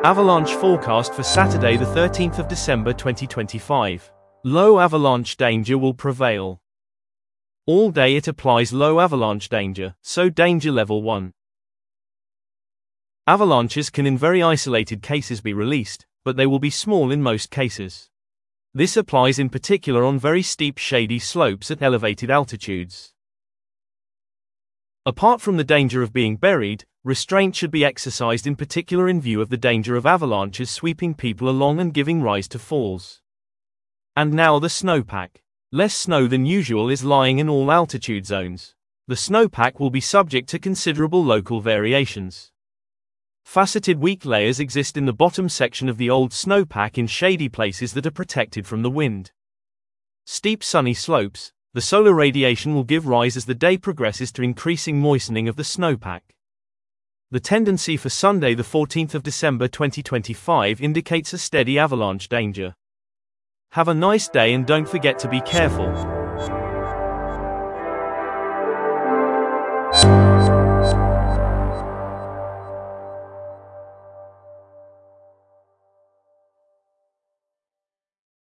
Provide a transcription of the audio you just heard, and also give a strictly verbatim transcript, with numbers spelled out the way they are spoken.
Avalanche forecast for Saturday the thirteenth of December twenty twenty-five. Low avalanche danger will prevail. All day it applies low avalanche danger, so danger level one. Avalanches can in very isolated cases be released, but they will be small in most cases. This applies in particular on very steep shady slopes at elevated altitudes. Apart from the danger of being buried, restraint should be exercised in particular in view of the danger of avalanches sweeping people along and giving rise to falls. And now the snowpack. Less snow than usual is lying in all altitude zones. The snowpack will be subject to considerable local variations. Faceted weak layers exist in the bottom section of the old snowpack in shady places that are protected from the wind. Steep sunny slopes, the solar radiation will give rise as the day progresses to increasing moistening of the snowpack. The tendency for Sunday the fourteenth of December twenty twenty-five indicates a steady avalanche danger. Have a nice day and don't forget to be careful.